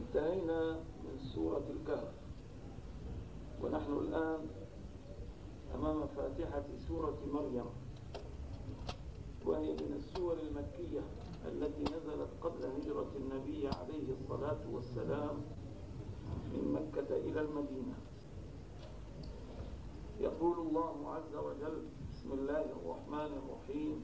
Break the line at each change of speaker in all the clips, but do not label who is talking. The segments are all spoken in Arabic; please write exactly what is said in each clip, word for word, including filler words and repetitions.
انتهينا من سورة الكهف، ونحن الآن أمام فاتحة سورة مريم، وهي من السور المكية التي نزلت قبل هجرة النبي عليه الصلاة والسلام من مكة إلى المدينة. يقول الله عز وجل: بسم الله الرحمن الرحيم.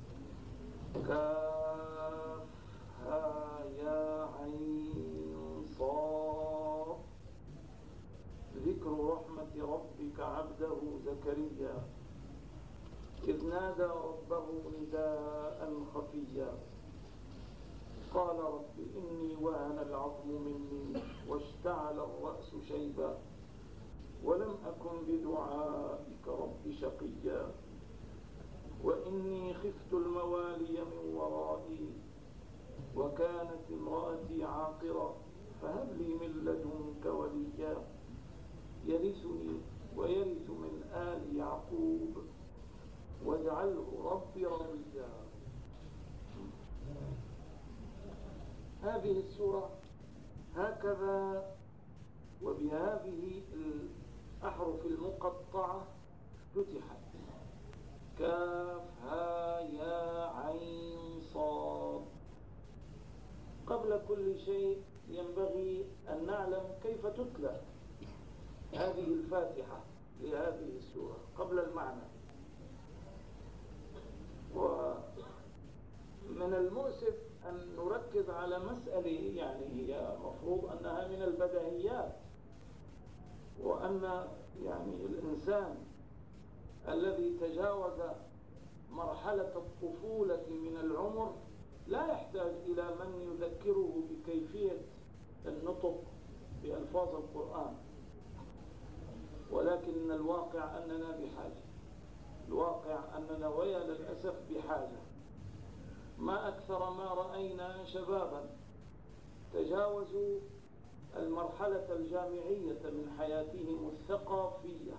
كافها يا عين صاد. ذكر رحمة ربك عبده زكريا إذ نادى ربه نداء خفيا قال رب إني وهن العظم مني واشتعل الرأس شيبا ولم أكن بدعائك رب شقيا وإني خفت الموالي من ورائي وكانت امرأتي عاقرا فهب لي من لدنك وليا يرثني ويرث من آل يعقوب واجعله ربي رضيا. هذه السورة هكذا وبهذه الأحرف المقطعة فتحت: كافها يا عين صاد. قبل كل شيء ينبغي أن نعلم كيف تتلى هذه الفاتحة لهذه السورة قبل المعنى. ومن المؤسف أن نركز على مسألة يعني هي مفروض أنها من البديهيات، وأن يعني الإنسان الذي تجاوز مرحلة الطفولة من العمر لا يحتاج إلى من يذكره بكيفية النطق بألفاظ القرآن، ولكن الواقع أننا بحاجة. الواقع أننا ويا للأسف بحاجة. ما أكثر ما رأينا شبابا تجاوزوا المرحلة الجامعية من حياتهم الثقافية،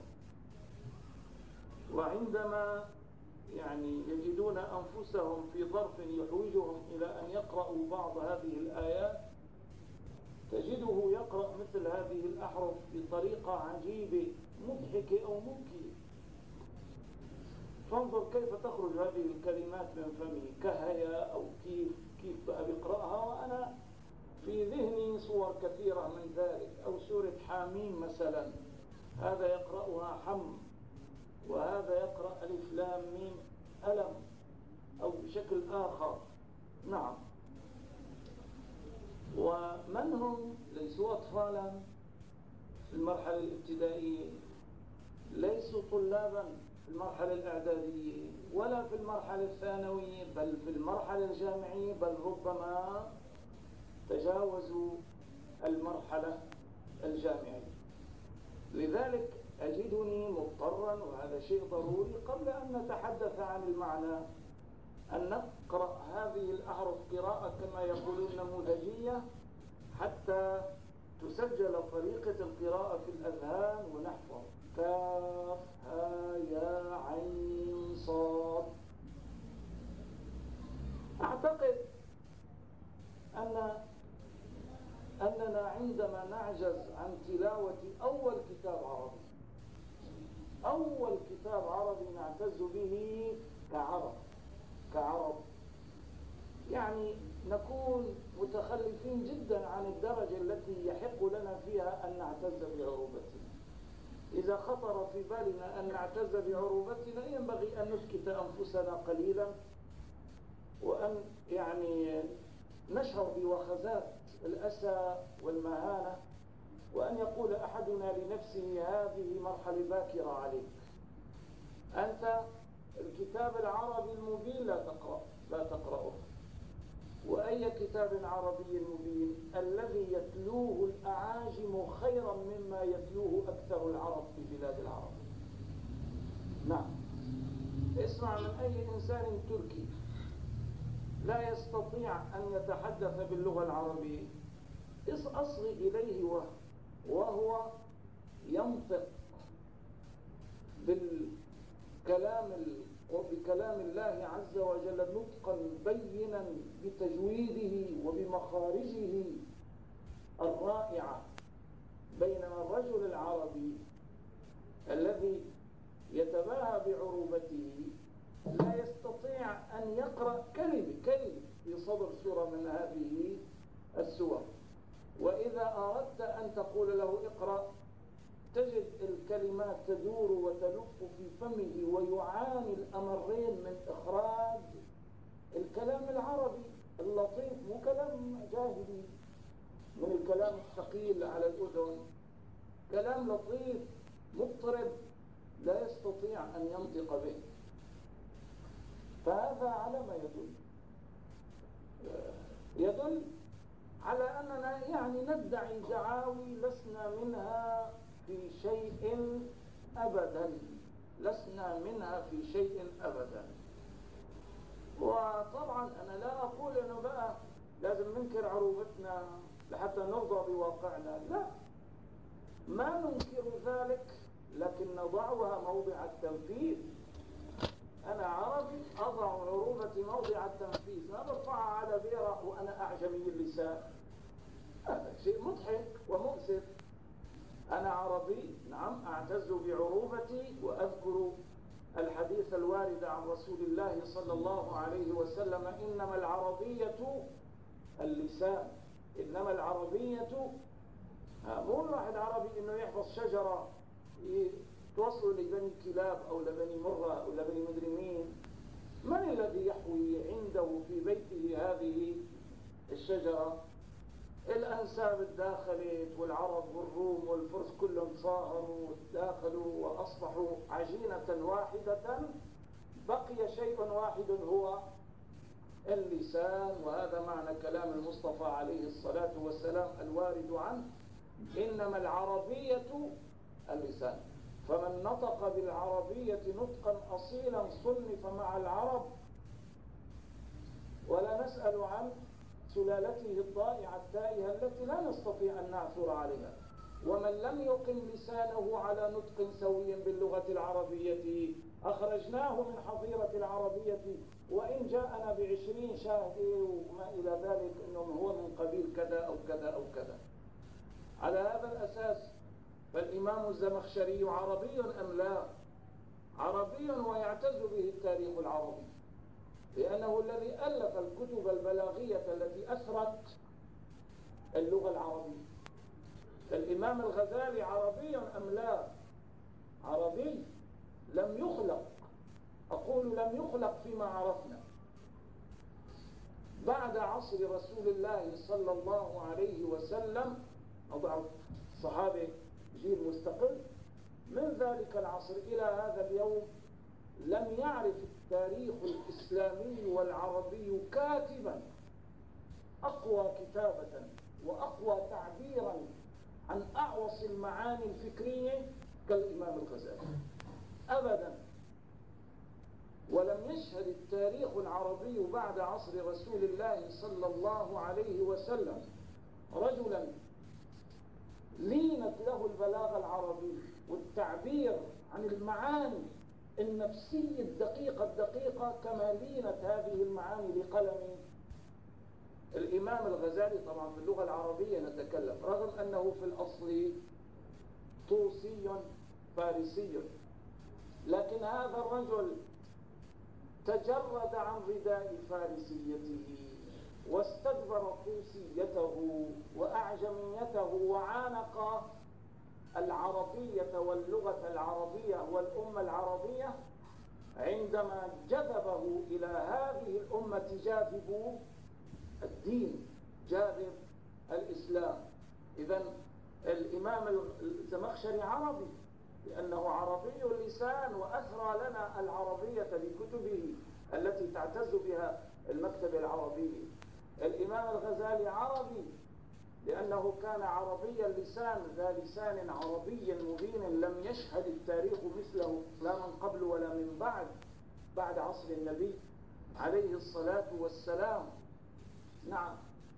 وعندما يعني يجدون أنفسهم في ظرف يحوجهم إلى أن يقرأوا بعض هذه الآيات تجده يقرأ مثل هذه الأحرف بطريقة عجيبة مضحكة أو مبكية. فانظر كيف تخرج هذه الكلمات من فمه، كهيا أو كيف كيف بقى بيقرأها، وأنا في ذهني صور كثيرة من ذلك. أو سورة حاميم مثلا، هذا يقرأها حم وهذا يقرأ ألف لام ميم ألم أو بشكل آخر. نعم. ومن هم ليسوا أطفالا في المرحلة الابتدائية، ليسوا طلابا في المرحلة الإعدادية ولا في المرحلة الثانوية، بل في المرحلة الجامعية، بل ربما تجاوزوا المرحلة الجامعية. لذلك أجدني مضطرا، وهذا شيء ضروري قبل أن نتحدث عن المعنى، أن نقرأ هذه الأحرف قراءة كما يقولون نموذجية حتى تسجل طريقة القراءة في الأذهان ونحفظ. كاف ها يا عين صاد. أعتقد أن أننا عندما نعجز عن تلاوة أول كتاب عربي أول كتاب عربي نعتز به كعرب كعرب يعني نكون متخلفين جدا عن الدرجة التي يحق لنا فيها أن نعتز بعروبتنا. إذا خطر في بالنا أن نعتز بعروبتنا ينبغي أن نسكت أنفسنا قليلا، وأن يعني نشعر بوخزات الأسى والمهانة، وأن يقول أحدنا لنفسه: هذه مرحلة باكرة عليك، أنت الكتاب العربي المبين لا تقرأ لا تقرأه. وأي كتاب عربي مبين الذي يتلوه الأعاجم خيرا مما يتلوه أكثر العرب في بلاد العرب. نعم. اسمع من أي إنسان تركي لا يستطيع أن يتحدث باللغة العربية، أصغي إليه وهو ينطق بالكلام بكلام الله عز وجل نطقا بينا بتجويده وبمخارجه الرائعة بين الرجل العربي الذي يتباهى بعروبته لا يستطيع أن يقرأ كلمة كلمة في صدر سورة من هذه السور، وإذا أردت أن تقول له اقرأ تجد الكلمات تدور وتلف في فمه ويعاني الأمرين من إخراج الكلام العربي اللطيف، مو كلام جاهلي من الكلام الثقيل على الأذن، كلام لطيف مضطرب لا يستطيع أن ينطق به. فهذا على ما يدل يدل على أننا يعني ندعي دعاوي لسنا منها في شيء أبدا، لسنا منها في شيء أبدا. وطبعا أنا لا أقول أنه بقى لازم ننكر عروبتنا لحتى نرضى بواقعنا، لا، ما ننكر ذلك، لكن نضعها موضع التنفيذ. أنا عربي أضع عروبتي موضع التنفيذ، ما برفعها على بيرة وأنا أعجمي اللسان، هذا شيء مضحك ومؤسف. أنا عربي نعم أعتز بعروبتي وأذكر الحديث الوارد عن رسول الله صلى الله عليه وسلم: إنما العربية اللسان، إنما العربية. مو الواحد عربي إنه يحفظ شجرة توصل لبني كلاب أو لبني مرة أو لبني مدري مين. من الذي يحوي عنده في بيته هذه الشجرة؟ الأنساب الداخلت، والعرب والروم والفرس كلهم تصاهروا وداخلوا وأصبحوا عجينة واحدة، بقي شيء واحد هو اللسان. وهذا معنى كلام المصطفى عليه الصلاة والسلام الوارد عنه: إنما العربية اللسان. فمن نطق بالعربية نطقا أصيلا صنف مع العرب، ولا نسأل عن سلالته الضائعة التائهة التي لا نستطيع أن نعثر عليها. ومن لم يقم لسانه على نطق سوي باللغة العربية أخرجناه من حظيرة العربية، وإن جاءنا بعشرين شاهد وما إلى ذلك إنه هو من قبيل كذا أو كذا أو كذا. على هذا الأساس فالإمام الزمخشري عربي أم لا؟ عربي، ويعتز به التاريخ العربي، لأنه الذي ألف الكتب البلاغية التي أثرت اللغة العربية. الإمام الغزالي عربي أم لا؟ عربي، لم يخلق، أقول لم يخلق فيما عرفنا بعد عصر رسول الله صلى الله عليه وسلم. أضع الصحابة جيل مستقل، من ذلك العصر إلى هذا اليوم لم يعرف التاريخ الإسلامي والعربي كاتبا أقوى كتابة وأقوى تعبيرا عن أعوص المعاني الفكرية كالإمام الغزالي أبدا. ولم يشهد التاريخ العربي بعد عصر رسول الله صلى الله عليه وسلم رجلا لينت له البلاغة العربي والتعبير عن المعاني النفسية الدقيقة الدقيقة كما لينت هذه المعاني لقلم الإمام الغزالي. طبعا في اللغة العربية نتكلم، رغم أنه في الأصل طوسي فارسي، لكن هذا الرجل تجرد عن رداء فارسيته واستدبر طوسيته وأعجميته وعانق العربية واللغة العربية والأمة العربية عندما جذبه إلى هذه الأمة جاذب الدين، جاذب الإسلام. إذن الإمام الزمخشري عربي لأنه عربي اللسان، وأثرى لنا العربية بكتبه التي تعتز بها المكتبة العربية. الإمام الغزالي عربي لأنه كان عربي اللسان، ذا لسان عربي مبين لم يشهد التاريخ مثله لا من قبل ولا من بعد بعد عصر النبي عليه الصلاة والسلام. نعم.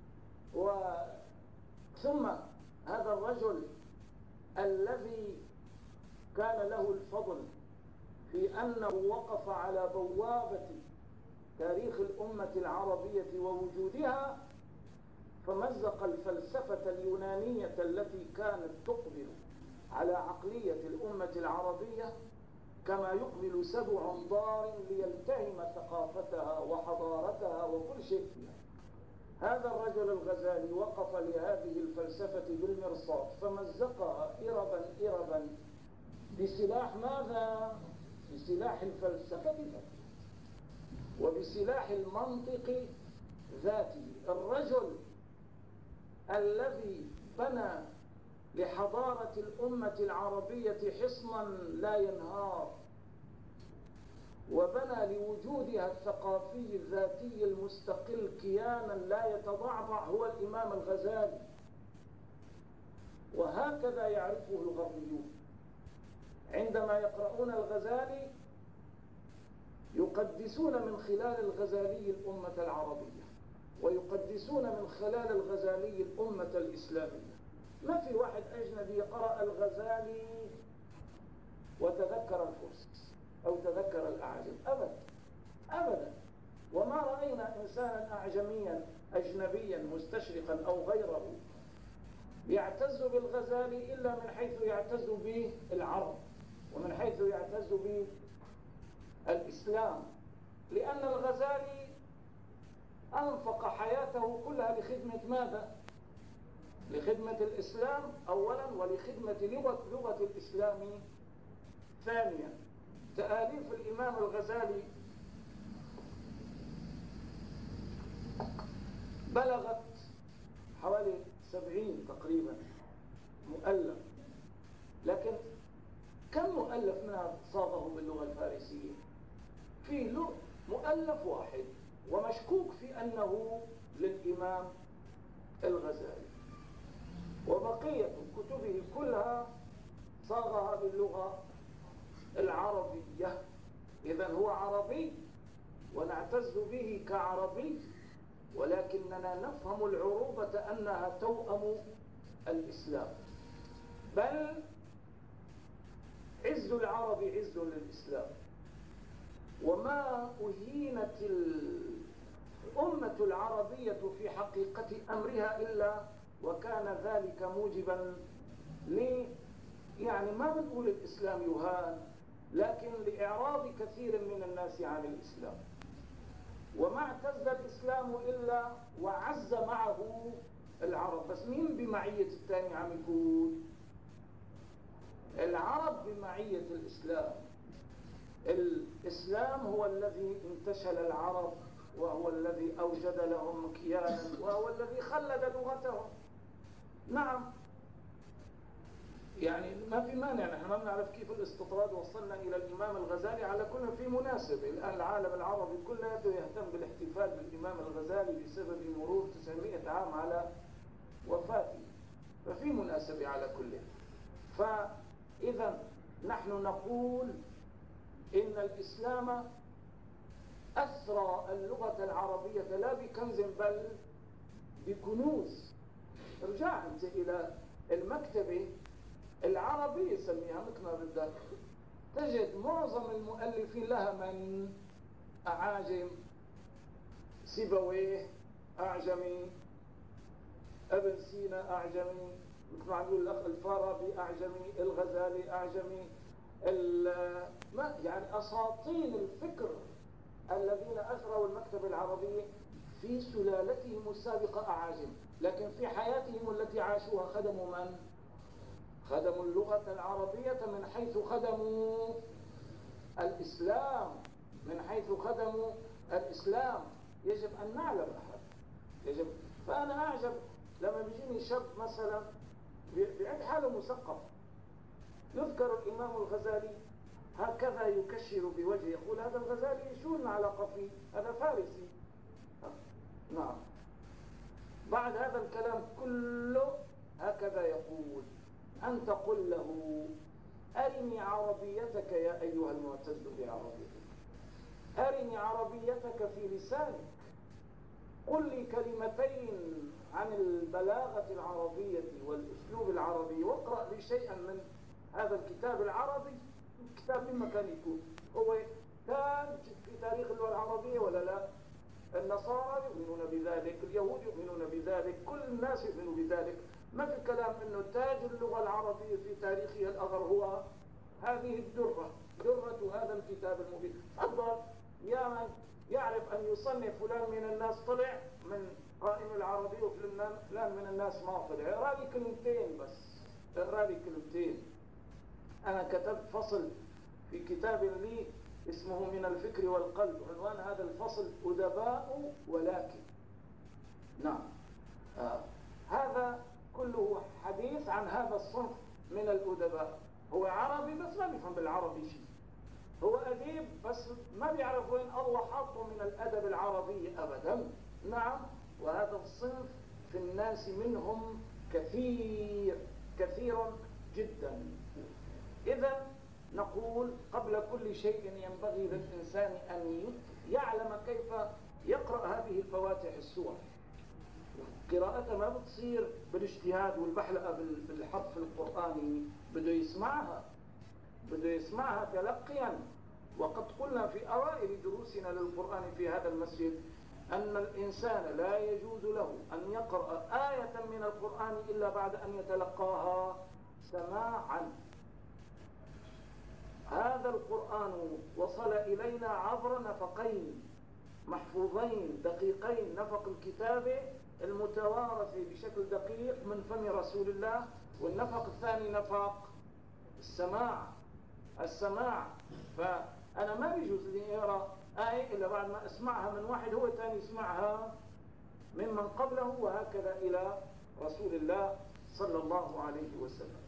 وثم هذا الرجل الذي كان له الفضل في أنه وقف على بوابة تاريخ الأمة العربية ووجودها، فمزق الفلسفة اليونانية التي كانت تقبل على عقلية الأمة العربية كما يقبل سبع ضار ليلتهم ثقافتها وحضارتها وكل شيء فيها. هذا الرجل الغزالي وقف لهذه الفلسفة بالمرصاد فمزقها إربا إربا بسلاح ماذا؟ بسلاح الفلسفة ذاتها وبسلاح المنطق ذاته. الرجل الذي بنى لحضارة الأمة العربية حصنا لا ينهار وبنى لوجودها الثقافي الذاتي المستقل كيانا لا يتضعضع هو الإمام الغزالي. وهكذا يعرفه الغربيون عندما يقرؤون الغزالي يقدسون من خلال الغزالي الأمة العربية ويقدسون من خلال الغزالي الأمة الإسلامية. ما في واحد أجنبي قرأ الغزالي وتذكر الفرس أو تذكر الأعجم أبدا أبدا. وما رأينا إنسانا أعجميا أجنبيا مستشرقا أو غيره يعتز بالغزالي إلا من حيث يعتز به العرب ومن حيث يعتز به الإسلام، لأن الغزالي أنفق حياته كلها لخدمة ماذا؟ لخدمة الإسلام أولا ولخدمة لغة, لغة الإسلام ثانيا. تآليف الإمام الغزالي بلغت حوالي سبعين تقريبا مؤلف، لكن كم مؤلف منها صاغه باللغة الفارسية؟ في مؤلف واحد ومشكوك في أنه للإمام الغزالي، وبقية كتبه كلها صاغها باللغة العربية. إذن هو عربي ونعتز به كعربي، ولكننا نفهم العروبة أنها توأم الإسلام، بل عز العرب عز للإسلام. وما أهينت الأمة العربية في حقيقة أمرها إلا وكان ذلك موجبا ل يعني ما بنقول الإسلام يهان، لكن لإعراض كثير من الناس عن الإسلام. وما اعتز الإسلام إلا وعز معه العرب. بس مين بمعية الثاني عم يكون؟ العرب بمعية الإسلام. الإسلام هو الذي انتشل العرب وهو الذي أوجد لهم كيانا وهو الذي خلد لغتهم. نعم، يعني ما في مانع، نحن ما بنعرف كيف الاستطراد وصلنا إلى الإمام الغزالي. على كل في مناسبة الآن العالم العربي كله يهتم بالاحتفال بالإمام الغزالي بسبب مرور تسعمائة عام على وفاته، ففي مناسبة على كل. فإذا نحن نقول إن الإسلام أسرى اللغة العربية لا بكنز بل بكنوز. ارجع أنت إلى المكتبة العربية سميها مثل ما بدك، تجد معظم المؤلفين لها من أعاجم، سيبويه أعجمي، ابن سينا أعجمي، مثل ما عم يقول الأخ الفارابي أعجمي، الغزالي أعجمي، ما يعني أساطين الفكر الذين أثروا المكتبة العربية في سلالتهم السابقة أعاجم، لكن في حياتهم التي عاشوها خدموا من؟ خدموا اللغة العربية من حيث خدموا الإسلام، من حيث خدموا الإسلام. يجب أن نعلم أحد، يجب. فأنا أعجب لما بيجيني شاب مثلا بيعد حاله مثقف، يذكر الإمام الغزالي هكذا يكشر بوجهه يقول هذا الغزالي شو العلاقة فيه؟ هذا فارسي. نعم، بعد هذا الكلام كله هكذا يقول: أنت قل له أرني عربيتك يا أيها المعتز بعربيتك، أرني عربيتك في لسانك، قل لي كلمتين عن البلاغة العربية والأسلوب العربي، واقرأ لي شيئا من هذا الكتاب العربي. كتاب من مكان يكون هو تاج في تاريخ اللغة العربية ولا لا؟ أن النصارى يؤمنون بذلك، اليهود يؤمنون بذلك، كل الناس يؤمنون بذلك. ما في كلام أنه تاج اللغة العربية في تاريخها الأغر هو هذه الدرة، درة هذا الكتاب المبين. تفضل يا من يعرف أن يصنف فلان من الناس طلع من قائمة العربية وفلان من الناس ما طلع، اقرأ لي كلمتين بس، اقرأ لي كلمتين. أنا كتبت فصل في كتاب لي اسمه من الفكر والقلب، عنوان هذا الفصل أدباء ولكن. نعم، آه. هذا كله حديث عن هذا الصنف من الأدباء. هو عربي بس ما بيفهم بالعربي شيء، هو أديب بس ما بيعرف وين الله حاطه من الأدب العربي أبدا. نعم، وهذا الصنف في الناس منهم كثير كثير جدا. إذا نقول قبل كل شيء ينبغي للإنسان أن يعلم كيف يقرأ هذه الفواتح السور. قراءتها ما بتصير بالاجتهاد والبحلقة بالحرف القرآني، بده يسمعها، بده يسمعها تلقيا. وقد قلنا في أوائل دروسنا للقرآن في هذا المسجد أن الإنسان لا يجوز له أن يقرأ آية من القرآن إلا بعد أن يتلقاها سماعا. هذا القرآن وصل إلينا عبر نفقين محفوظين دقيقين، نفق الكتابة المتوارث بشكل دقيق من فم رسول الله، والنفق الثاني نفق السماع السماع فأنا ما بيجوز لي أقرأ آية إلا بعد ما أسمعها من واحد هو ثاني يسمعها ممن قبله، وهكذا إلى رسول الله صلى الله عليه وسلم.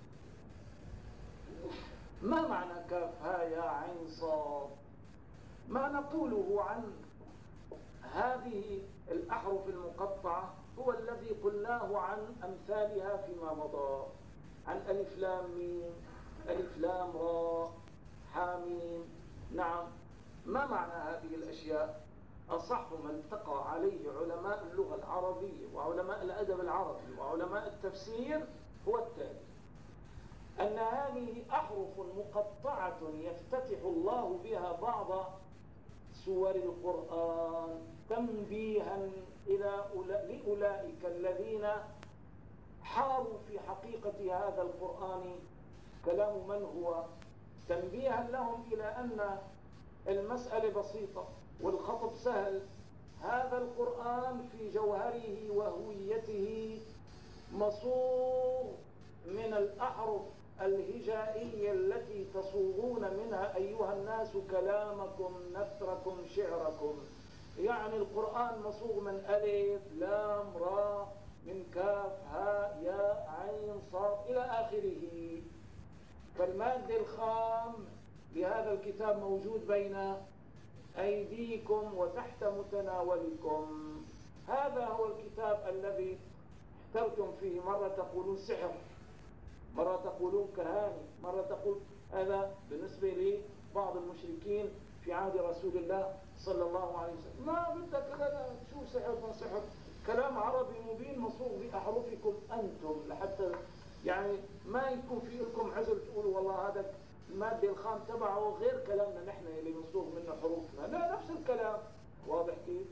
ما معنى كاف ها يا عين صاد؟ ما نقوله عن هذه الأحرف المقطعة هو الذي قلناه عن أمثالها فيما مضى، عن ألف لام ميم، ألف لام راء، حاميم. نعم، ما معنى هذه الأشياء؟ أصح ما التقى عليه علماء اللغة العربية وعلماء الأدب العربي وعلماء التفسير هو التالي: أن هذه أحرف مقطعة يفتتح الله بها بعض سور القرآن تنبيها إلى لأولئك الذين حاروا في حقيقة هذا القرآن كلام من هو، تنبيها لهم إلى أن المسألة بسيطة والخطب سهل. هذا القرآن في جوهره وهويته مصوغ من الأحرف الهجائية التي تصوغون منها أيها الناس كلامكم، نثركم، شعركم. يعني القرآن مصوغ من ألف لام راء، من كاف ها يا عين صاد إلى آخره. فالمادة الخام لهذا الكتاب موجود بين أيديكم وتحت متناولكم. هذا هو الكتاب الذي احترتم فيه، مرة تقولون سحر، مرة تقولون كهانة، مرة تقول هذا بالنسبة لبعض المشركين في عهد رسول الله صلى الله عليه وسلم. ما بدك هذا شو سحر ما سحر، كلام عربي مبين مصوغ بأحرفكم أنتم، لحتى يعني ما يكون في لكم عذر تقولوا والله هذا المادة الخام تبعه غير كلامنا نحن اللي مصوغ منه حروفنا. لا، نفس الكلام. واضح كيف؟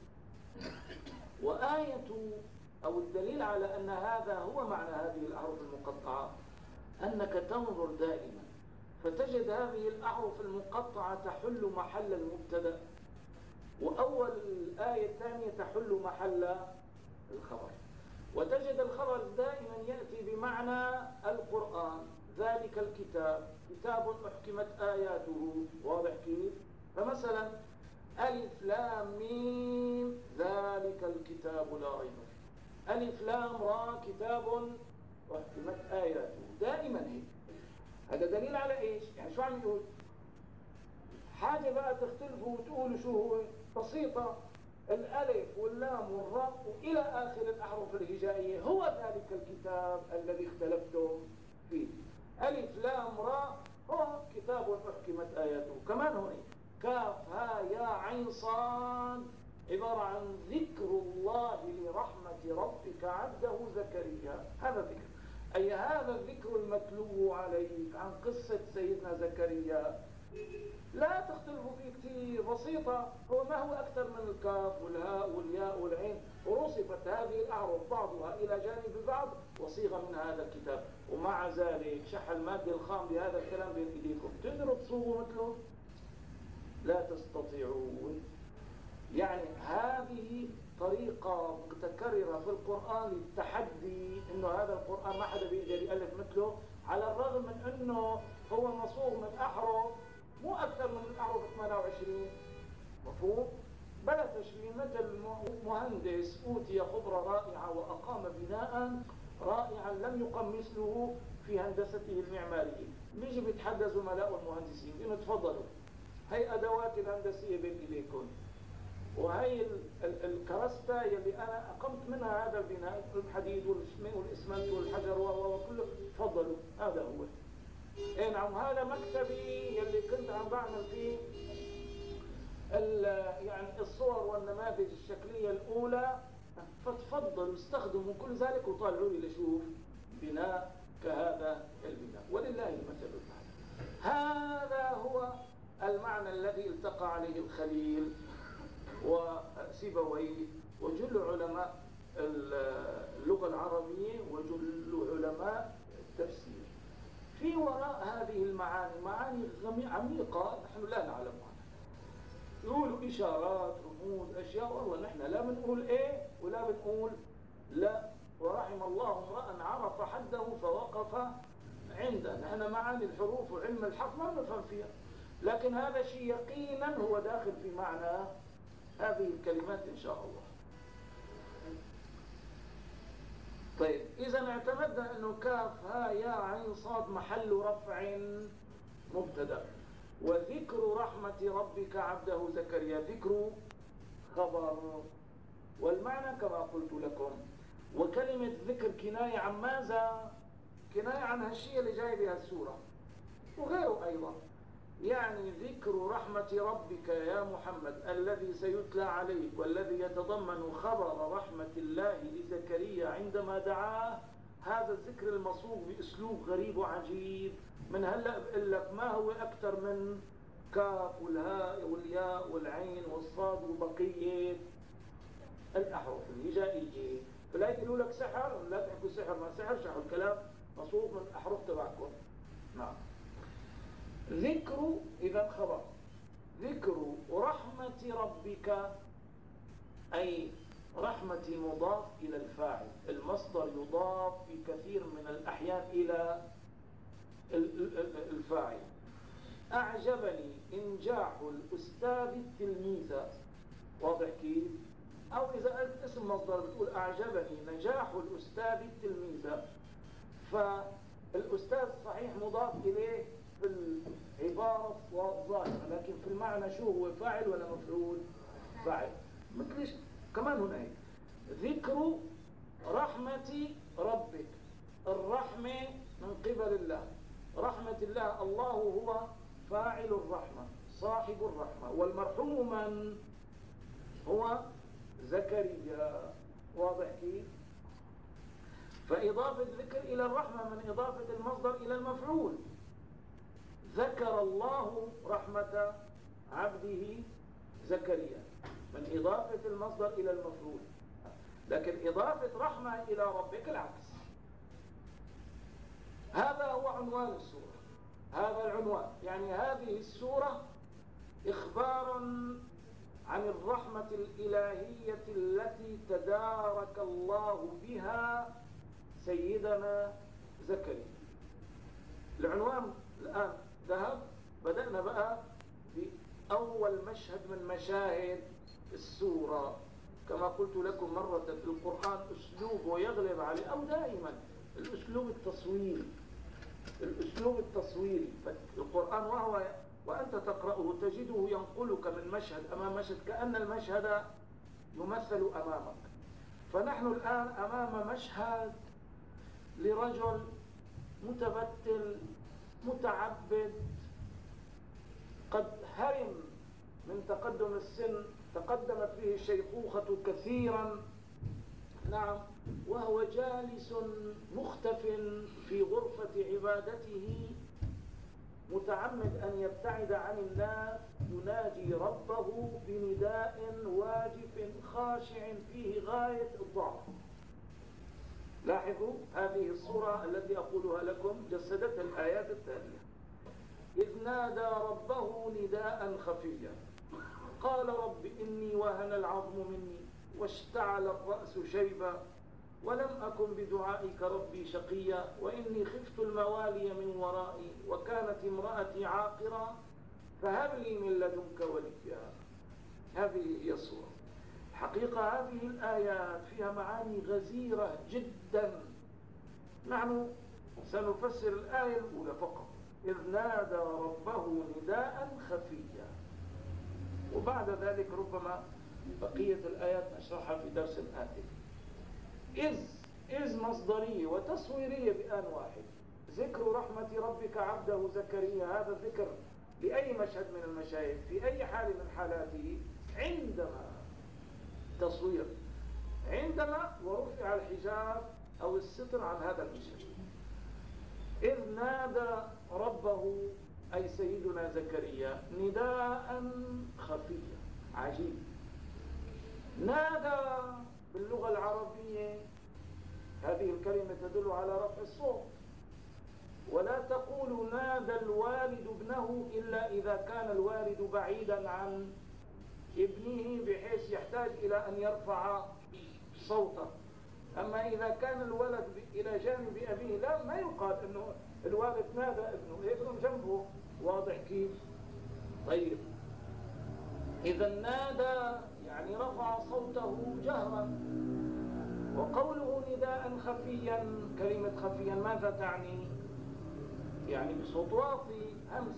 وآية أو الدليل على أن هذا هو معنى هذه الأحرف المقطعة أنك تنظر دائما فتجد هذه الأحرف المقطعة تحل محل المبتدأ، وأول الآية الثانية تحل محل الخبر، وتجد الخبر دائما يأتي بمعنى القرآن. ذلك الكتاب كتاب أحكمت آياته. واضح كيف؟ فمثلا ألف لام ميم ذلك الكتاب لا ريب فيه، ألف لام را كتاب أحكمت آياته، دائما هيك. هذا دليل على إيش؟ يعني شو عم يقول؟ حاجة بقى تختلفوا وتقولوا شو هو؟ بسيطة، الألف واللام والراء وإلى آخر الأحرف الهجائية هو ذلك الكتاب الذي اختلفتم فيه. ألف لام راء هو كتاب أحكمت آياته. كمان هنا كاف ها يا عين صاد عبارة عن ذكر الله لرحمة ربك عبده زكريا. هذا ذكر، أي هذا الذكر المتلو عليك عن قصة سيدنا زكريا. لا تختلفوا فيه كثير، بسيطة، هو ما هو أكثر من الكاف والهاء والياء والعين، ورصفت هذه الأحرف بعضها إلى جانب بعض وصيغ من هذا الكتاب، ومع ذلك شح المادة الخام بهذا الكلام بين إيديكم، تقدروا تصوغوا مثله؟ لا تستطيعون. يعني هذه طريقة متكررة في القرآن للتحدي إنه هذا القرآن ما حدا بيقدر يألف مثله، على الرغم من إنه هو مصوغ من أحرف مو أكثر من الأحرف ثمانية وعشرين. مفهوم؟ بلا تشبيه، مثل مهندس أوتي خبرة رائعة وأقام بناء رائعا لم يقم مثله في هندسته المعمارية، بيجي بيتحدى زملاء المهندسين إنه تفضلوا هي أدوات الهندسية بين إيديكم، وهي الكراستا يلي أنا أقمت منها هذا البناء، الحديد والإسمنت والحجر وكله، تفضلوا هذا هو. إيه نعم، هذا مكتبي يلي كنت عم بعمل فيه يعني الصور والنماذج الشكلية الأولى، فتفضلوا استخدموا كل ذلك وطالعوا لي لشوف بناء كهذا البناء، ولله المثل الأعلى. هذا هو المعنى الذي التقى عليه الخليل وسيبويه وجل علماء اللغة العربية وجل علماء التفسير. في وراء هذه المعاني معاني عميقة نحن لا نعلمها، يقولوا إشارات رموز أشياء، والله نحن لا بنقول إيه ولا بنقول لا، ورحم الله امرأ عرف حده فوقف عنده. نحن معاني الحروف وعلم الحرف ما بنفهم فيها، لكن هذا شيء يقينا هو داخل في معنى هذه الكلمات إن شاء الله. طيب، إذا اعتمدنا أنه كاف ها يا عين صاد محل رفع مبتدأ، وذكر رحمة ربك عبده زكريا ذكر خبر، والمعنى كما قلت لكم. وكلمة ذكر كناية عن ماذا؟ كناية عن هالشيء اللي جاي بها السورة وغيره أيضا. يعني ذكر رحمة ربك يا محمد الذي سيتلى عليك، والذي يتضمن خبر رحمة الله لزكريا عندما دعاه، هذا الذكر المصوغ بأسلوب غريب وعجيب. من هلأ بقول لك ما هو أكثر من كاف والهاء والياء والعين والصاد وبقية الأحرف الهجائية، فلا يقولوا لك سحر، لا تحكوا سحر، ما سحر، شحوا الكلام مصوغ من الأحرف تبعكم. نعم. ذكر إذا خبر، ذكر رحمة ربك أي رحمة مضاف إلى الفاعل، المصدر يضاف في كثير من الأحيان إلى الفاعل. أعجبني إنجاح الأستاذ التلميذ، واضح كيف؟ أو إذا قلت اسم مصدر بتقول أعجبني نجاح الأستاذ التلميذ، فالأستاذ صحيح مضاف إليه في العبارة ظاهرة، لكن في المعنى شو هو، فاعل ولا مفعول؟ فاعل. مثل كمان هنا ذكر رحمة ربك، الرحمة من قبل الله، رحمة الله، الله هو فاعل الرحمة صاحب الرحمة، والمرحوم من هو زكريا، واضح كيف؟ فإضافة الذكر إلى الرحمة من إضافة المصدر إلى المفعول. ذكر الله رحمة عبده زكريا من إضافة المصدر إلى المفعول، لكن إضافة رحمة إلى ربك العكس. هذا هو عنوان السورة، هذا العنوان، يعني هذه السورة إخبار عن الرحمة الإلهية التي تدارك الله بها سيدنا زكريا. العنوان الآن ذهب، بدأنا بقى بأول مشهد من مشاهد السورة. كما قلت لكم مرة، في القرآن أسلوبه يغلب عليه، أو دائما الأسلوب التصويري، الأسلوب التصويري. القرآن وهو وأنت تقرأه تجده ينقلك من مشهد أمام مشهد كأن المشهد يمثل أمامك. فنحن الآن أمام مشهد لرجل متبتل متعبد قد هرم من تقدم السن، تقدمت به الشيخوخة كثيرا، نعم، وهو جالس مختف في غرفة عبادته متعمد أن يبتعد عن الناس يناجي ربه بنداء واجف خاشع فيه غاية الضعف. لاحظوا هذه الصورة التي أقولها لكم جسدتها الآيات التالية: إذ نادى ربه نداء خفيا قال رب إني وهن العظم مني واشتعل الرأس شيبا ولم أكن بدعائك ربي شقيا وإني خفت الموالي من ورائي وكانت امرأتي عاقرا فهب لي من لدنك وليا. هذه هي الصورة. حقيقة هذه الآيات فيها معاني غزيرة جدا. نحن سنفسر الآية الأولى فقط: إذ نادى ربه نداء خفيا، وبعد ذلك ربما بقية الآيات نشرحها في درس آتي. إذ إذ مصدرية وتصويرية بآن واحد. ذكر رحمة ربك عبده زكريا، هذا ذكر لأي مشهد من المشاهد في أي حال من حالاته، عندما تصوير عندما ورفع الحجاب أو الستر عن هذا المشهد. إذ نادى ربه أي سيدنا زكريا نداء خفيا. عجيب. نادى باللغة العربية هذه الكلمة تدل على رفع الصوت، ولا تقول نادى الوالد ابنه إلا إذا كان الوالد بعيدا عن ابنه بحيث يحتاج إلى أن يرفع صوته. أما إذا كان الولد إلى جانب أبيه لا، ما يقال أنه الوالد نادى ابنه، ابنه جنبه. واضح كيف؟ طيب، إذا نادى يعني رفع صوته جهرا. وقوله نداء خفيا، كلمة خفيا ماذا تعني؟ يعني بصوت واطي، همس.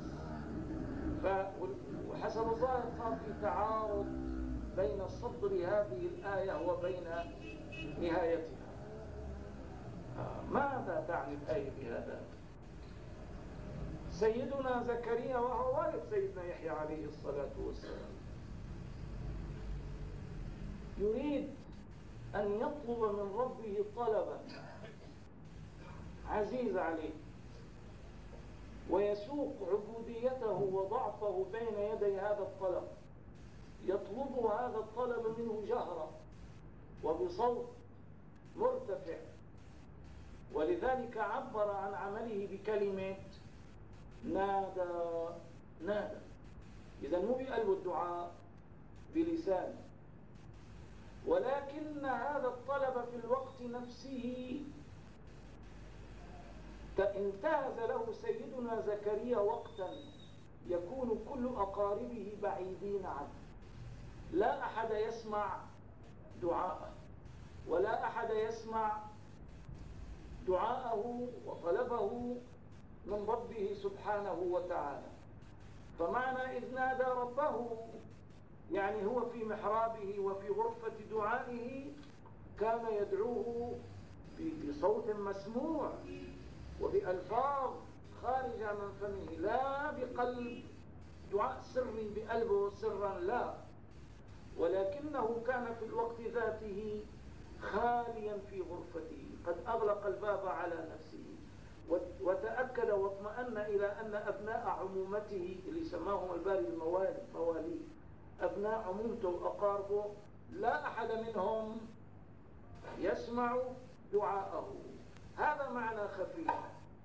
وحسب الظاهر صار في تعارض بين صدر هذه الآية وبين نهايتها. ماذا تعني الآية بهذا؟ سيدنا زكريا وهو والد سيدنا يحيى عليه الصلاة والسلام يريد أن يطلب من ربه طلبا عزيز عليه، ويسوق عبوديته وضعفه بين يدي هذا الطلب. يطلب هذا الطلب منه جهرا وبصوت مرتفع، ولذلك عبر عن عمله بكلمة نادى. نادى إذا مو بقلب الدعاء بلسانه، ولكن هذا الطلب في الوقت نفسه انتهز له سيدنا زكريا وقتا يكون كل أقاربه بعيدين عنه، لا أحد يسمع دعاءه ولا أحد يسمع دعاءه وطلبه من ربه سبحانه وتعالى. فمعنى إذ نادى ربه يعني هو في محرابه وفي غرفة دعائه كان يدعوه بصوت مسموع وبألفاظ خارجة من فمه، لا بقلب دعاء سري بقلبه سرا، لا، ولكنه كان في الوقت ذاته خاليا في غرفته، قد أغلق الباب على نفسه وتأكد واطمأن إلى أن أبناء عمومته اللي سماهم الباري الموالي موالي أبناء عمومته وأقاربه لا أحد منهم يسمع دعاءه. هذا معنى خفيا.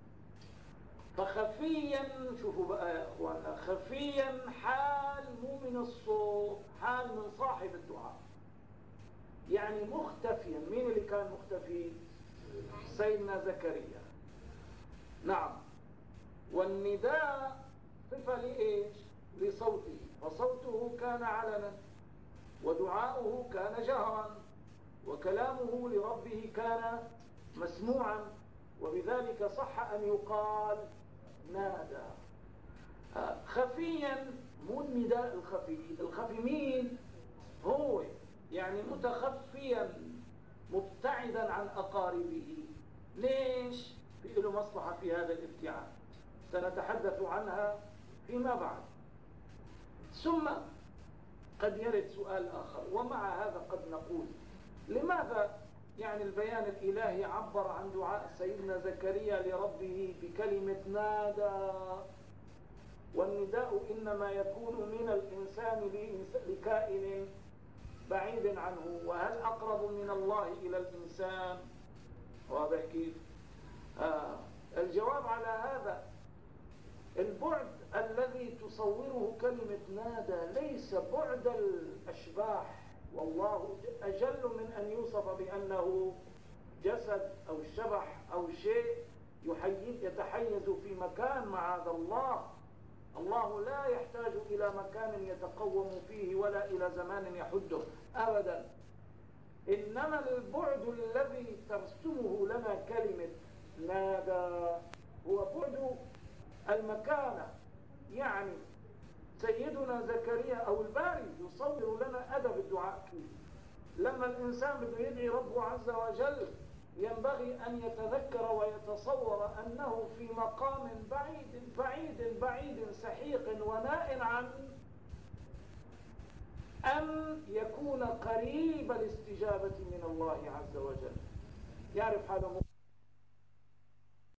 فخفيا، شوفوا بقى يا أخوانا، خفيا حال مو من الصوت، حال من صاحب الدعاء، يعني مختفيا. مين اللي كان مختفي؟ سيدنا زكريا. نعم. والنداء صفة لإيش؟ لصوته، فصوته كان علنا ودعاؤه كان جهرا وكلامه لربه كان مسموعا، وبذلك صح أن يقال نادى. خفيا، مو النداء الخفي. الخفي مين؟ هو يعني متخفيا مبتعدا عن أقاربه. ليش؟ في له مصلحة في هذا الابتعاد، سنتحدث عنها فيما بعد. ثم قد يرد سؤال آخر، ومع هذا قد نقول لماذا يعني البيان الإلهي عبر عن دعاء سيدنا زكريا لربه بكلمة نادى والنداء إنما يكون من الإنسان لكائن بعيد عنه. وهل أقرب من الله إلى الإنسان؟ واضح كيف؟ آه. الجواب على هذا البعد الذي تصوره كلمة نادى ليس بعد الأشباح، والله أجل من أن يوصف بأنه جسد أو شبح أو شيء يتحيز في مكان. معاذ الله، الله لا يحتاج إلى مكان يتقوم فيه ولا إلى زمان يحده أبدا. إنما البعد الذي ترسمه لنا كلمة نادى هو بعد المكانة. يعني سيدنا زكريا أو الباري يصور لنا أدب الدعاء كيف. لما الإنسان بده يدعي ربه عز وجل ينبغي أن يتذكر ويتصور أنه في مقام بعيد بعيد بعيد سحيق وناء عن أن يكون قريب الاستجابة من الله عز وجل. يعرف هذا